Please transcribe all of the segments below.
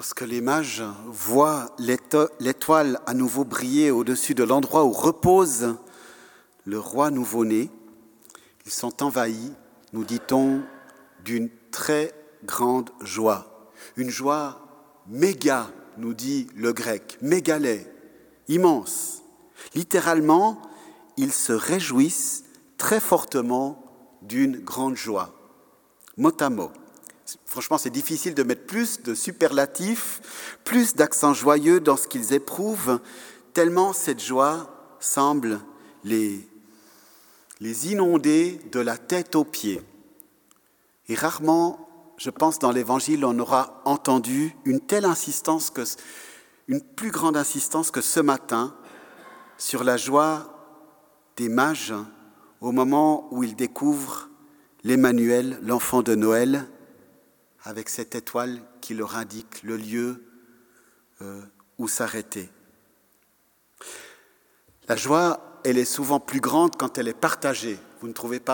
Lorsque les mages voient l'étoile à nouveau briller au-dessus de l'endroit où repose le roi nouveau-né, ils sont envahis, nous dit-on, d'une très grande joie. Une joie méga, nous dit le grec, mégalais, immense. Littéralement, ils se réjouissent très fortement d'une grande joie. Mot à mot. Franchement, c'est difficile de mettre plus de superlatifs, plus d'accents joyeux dans ce qu'ils éprouvent, tellement cette joie semble les inonder de la tête aux pieds. Et rarement, je pense, dans l'Évangile, on aura entendu une plus grande insistance que ce matin sur la joie des mages au moment où ils découvrent l'Emmanuel, l'enfant de Noël, avec cette étoile qui leur indique le lieu où s'arrêter. La joie, elle est souvent plus grande quand elle est partagée, vous ne trouvez pas ?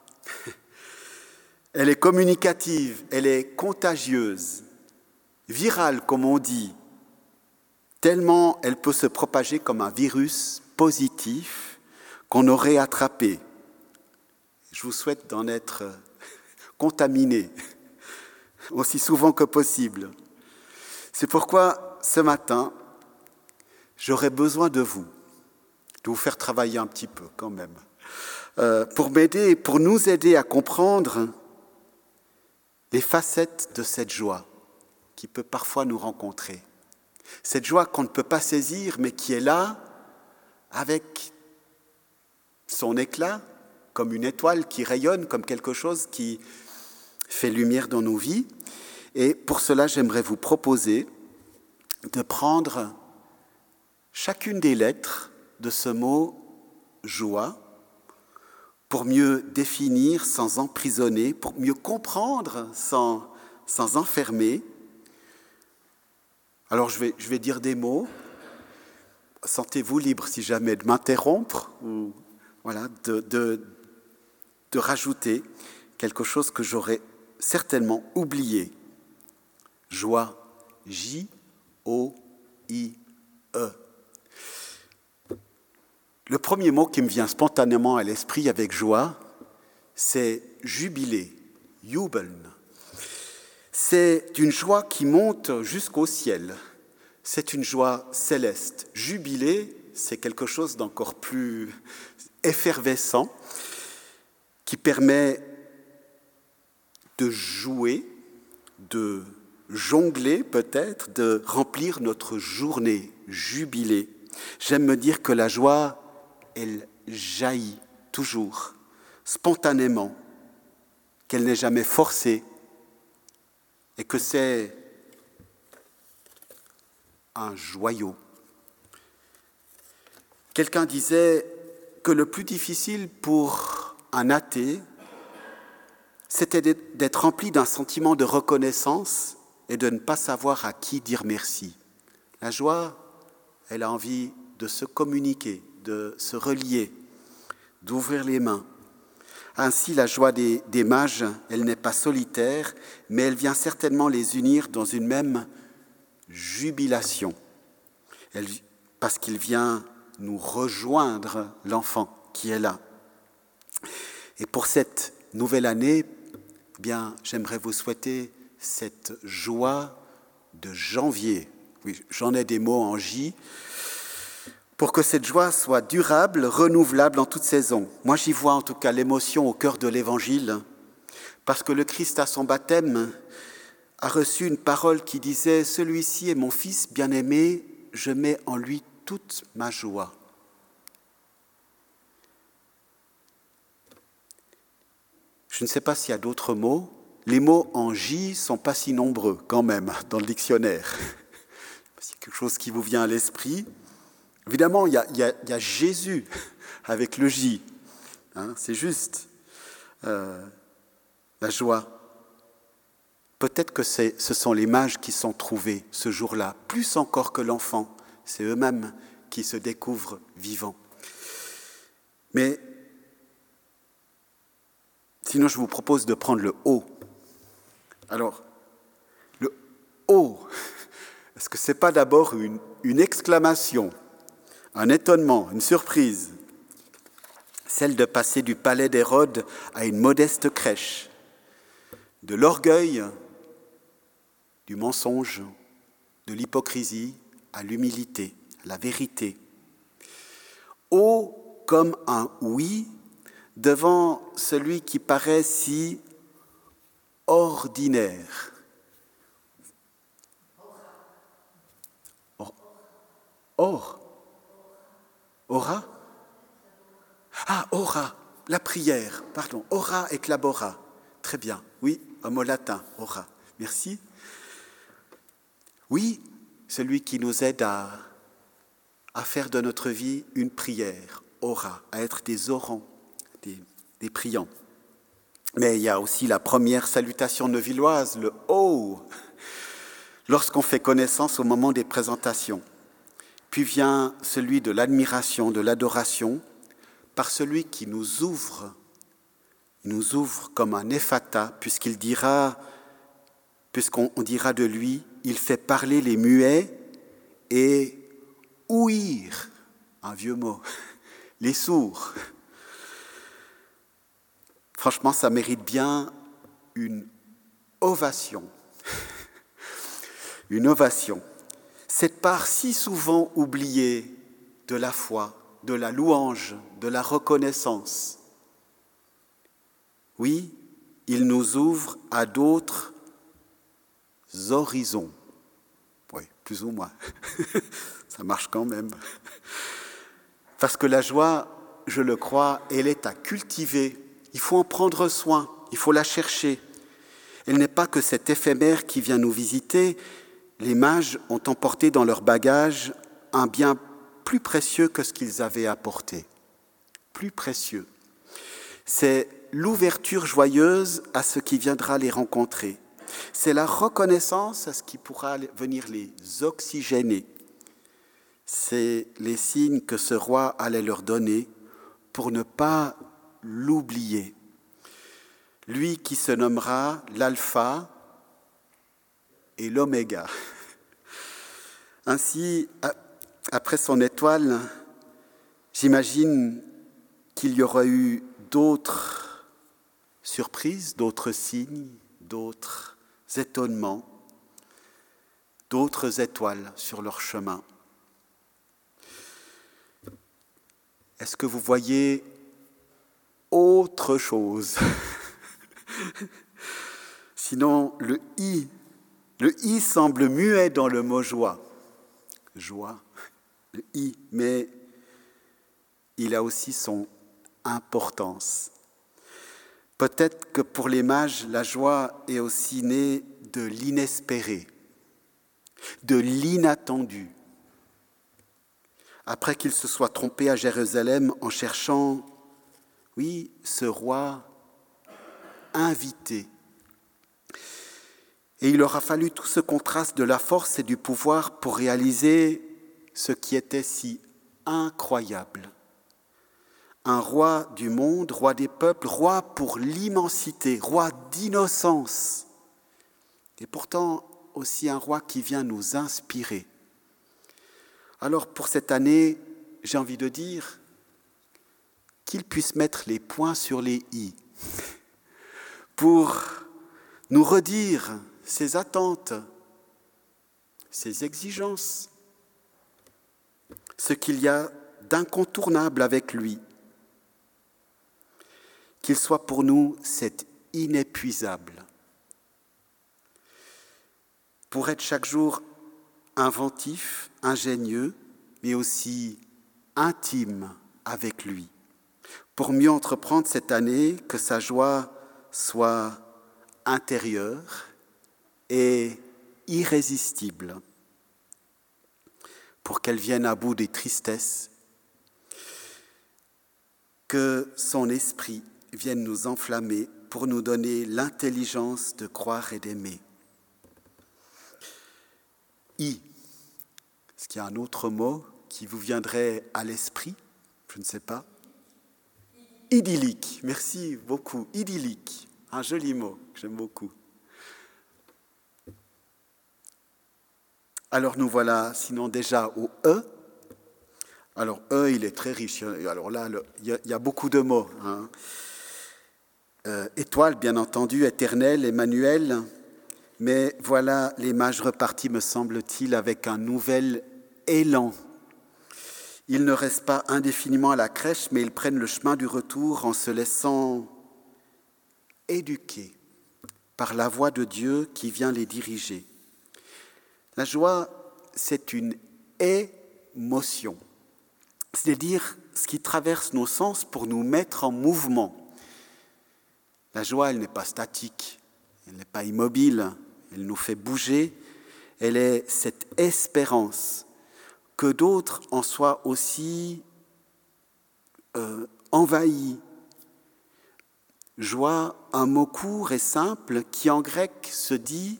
Elle est communicative, elle est contagieuse, virale comme on dit, tellement elle peut se propager comme un virus positif qu'on aurait attrapé. Je vous souhaite d'en être contaminé aussi souvent que possible. C'est pourquoi ce matin, j'aurais besoin de vous faire travailler un petit peu quand même, pour nous aider à comprendre les facettes de cette joie qui peut parfois nous rencontrer. Cette joie qu'on ne peut pas saisir, mais qui est là, avec son éclat, comme une étoile qui rayonne, comme quelque chose qui fait lumière dans nos vies. Et pour cela, j'aimerais vous proposer de prendre chacune des lettres de ce mot « joie » pour mieux définir sans emprisonner, pour mieux comprendre sans enfermer. Alors je vais dire des mots. Sentez-vous libre si jamais de m'interrompre ou voilà, de rajouter quelque chose que j'aurais certainement oublié. Joie, J-O-I-E. Le premier mot qui me vient spontanément à l'esprit avec joie, c'est jubilé, jubeln. C'est une joie qui monte jusqu'au ciel. C'est une joie céleste. Jubilé, c'est quelque chose d'encore plus effervescent qui permet de jouer, de jongler peut-être, de remplir notre journée, jubilé. J'aime me dire que la joie, elle jaillit toujours, spontanément, qu'elle n'est jamais forcée et que c'est un joyau. Quelqu'un disait que le plus difficile pour un athée, c'était d'être rempli d'un sentiment de reconnaissance et de ne pas savoir à qui dire merci. La joie, elle a envie de se communiquer, de se relier, d'ouvrir les mains. Ainsi, la joie des mages, elle n'est pas solitaire, mais elle vient certainement les unir dans une même jubilation. Parce qu'il vient nous rejoindre, l'enfant qui est là. Et pour cette nouvelle année, eh bien, j'aimerais vous souhaiter cette joie de janvier. Oui, j'en ai des mots en J. Pour que cette joie soit durable, renouvelable en toute saison. Moi, j'y vois en tout cas l'émotion au cœur de l'Évangile, parce que le Christ, à son baptême, a reçu une parole qui disait « Celui-ci est mon Fils bien-aimé, je mets en lui toute ma joie. » Je ne sais pas s'il y a d'autres mots. Les mots en J ne sont pas si nombreux quand même dans le dictionnaire. C'est quelque chose qui vous vient à l'esprit. Évidemment, il y a Jésus avec le J. Hein, c'est juste la joie. Peut-être que ce sont les mages qui sont trouvés ce jour-là, plus encore que l'enfant. C'est eux-mêmes qui se découvrent vivants. Mais sinon, je vous propose de prendre le O. Alors, le O, Est-ce que ce n'est pas d'abord une exclamation, un étonnement, une surprise, celle de passer du palais d'Hérode à une modeste crèche, de l'orgueil, du mensonge, de l'hypocrisie à l'humilité, la vérité. Haut comme un oui devant celui qui paraît si ordinaire. Ora? Ah, ora, la prière, pardon. Ora et clabora. Très bien, oui, un mot latin, ora. Merci. Oui, celui qui nous aide à faire de notre vie une prière, ora, à être des orants, des priants. Mais il y a aussi la première salutation neuvilloise, le « oh », lorsqu'on fait connaissance au moment des présentations. Puis vient celui de l'admiration, de l'adoration, par celui qui nous ouvre comme un ephata, puisqu'on dira de lui, il fait parler les muets et ouïr, un vieux mot, les sourds. Franchement, ça mérite bien une ovation. Une ovation. Cette part si souvent oubliée de la foi, de la louange, de la reconnaissance. Oui, il nous ouvre à d'autres horizons. Oui, plus ou moins. Ça marche quand même. Parce que la joie, je le crois, elle est à cultiver. Il faut en prendre soin, il faut la chercher. Elle n'est pas que cet éphémère qui vient nous visiter. Les mages ont emporté dans leur bagage un bien plus précieux que ce qu'ils avaient apporté. Plus précieux. C'est l'ouverture joyeuse à ce qui viendra les rencontrer. C'est la reconnaissance à ce qui pourra venir les oxygéner. C'est les signes que ce roi allait leur donner pour ne pas l'oublier. Lui qui se nommera l'alpha et l'oméga. Ainsi, après son étoile, j'imagine qu'il y aura eu d'autres surprises, d'autres signes, d'autres étonnements, d'autres étoiles sur leur chemin. Est-ce que vous voyez autre chose? Sinon, le I semble muet dans le mot joie. Joie, le I, mais il a aussi son importance. Peut-être que pour les mages, la joie est aussi née de l'inespéré, de l'inattendu. Après qu'ils se soient trompés à Jérusalem en cherchant, oui, ce roi invité. Et il leur a fallu tout ce contraste de la force et du pouvoir pour réaliser ce qui était si incroyable. Un roi du monde, roi des peuples, roi pour l'immensité, roi d'innocence. Et pourtant aussi un roi qui vient nous inspirer. Alors pour cette année, j'ai envie de dire qu'il puisse mettre les points sur les i pour nous redire ses attentes, ses exigences, ce qu'il y a d'incontournable avec lui. Qu'il soit pour nous cet inépuisable. Pour être chaque jour inventif, ingénieux, mais aussi intime avec lui. Pour mieux entreprendre cette année, que sa joie soit intérieure et irrésistible. Pour qu'elle vienne à bout des tristesses, que son esprit vienne nous enflammer pour nous donner l'intelligence de croire et d'aimer. Est-ce qu'il y a un autre mot qui vous viendrait à l'esprit? Je ne sais pas. Idyllique, merci beaucoup. Idyllique, un joli mot que j'aime beaucoup. Alors nous voilà sinon déjà au E. Alors E, il est très riche. Alors là, il y a beaucoup de mots. Hein. Étoile, bien entendu, éternel, Emmanuel. Mais voilà les mages repartis, me semble-t-il, avec un nouvel élan. Ils ne restent pas indéfiniment à la crèche, mais ils prennent le chemin du retour en se laissant éduquer par la voix de Dieu qui vient les diriger. La joie, c'est une émotion, c'est-à-dire ce qui traverse nos sens pour nous mettre en mouvement. La joie, elle n'est pas statique, elle n'est pas immobile, elle nous fait bouger, elle est cette espérance que d'autres en soient aussi envahis. Joie, un mot court et simple qui en grec se dit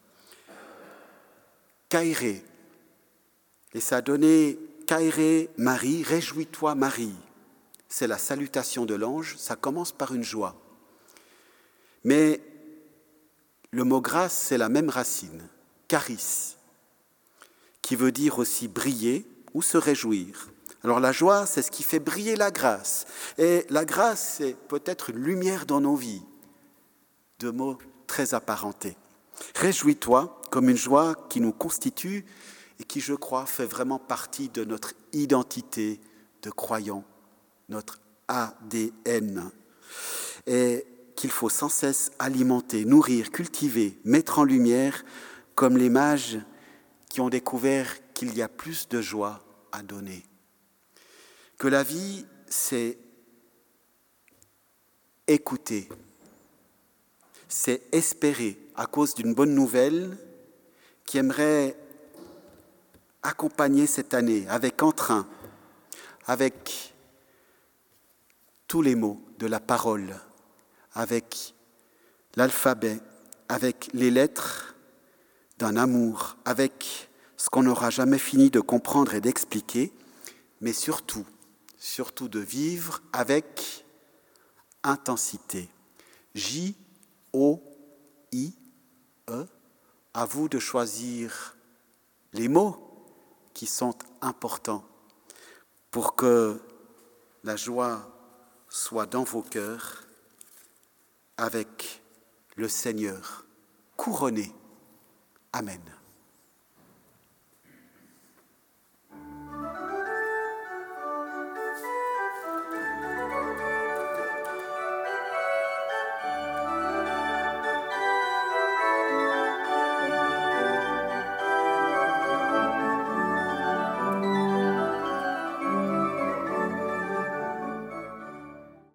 kairé. Et ça a donné kairé Marie, réjouis-toi Marie. C'est la salutation de l'ange, ça commence par une joie. Mais le mot grâce, c'est la même racine, charis, qui veut dire aussi briller ou se réjouir. Alors la joie, c'est ce qui fait briller la grâce. Et la grâce, c'est peut-être une lumière dans nos vies. Deux mots très apparentés. Réjouis-toi comme une joie qui nous constitue et qui, je crois, fait vraiment partie de notre identité de croyants, notre ADN. Et qu'il faut sans cesse alimenter, nourrir, cultiver, mettre en lumière, comme les mages qui ont découvert qu'il y a plus de joie à donner. Que la vie, c'est écouter, c'est espérer à cause d'une bonne nouvelle qui aimerait accompagner cette année avec entrain, avec tous les mots de la parole, avec l'alphabet, avec les lettres d'un amour, avec ce qu'on n'aura jamais fini de comprendre et d'expliquer, mais surtout de vivre avec intensité. J-O-I-E, à vous de choisir les mots qui sont importants pour que la joie soit dans vos cœurs avec le Seigneur couronné. Amen.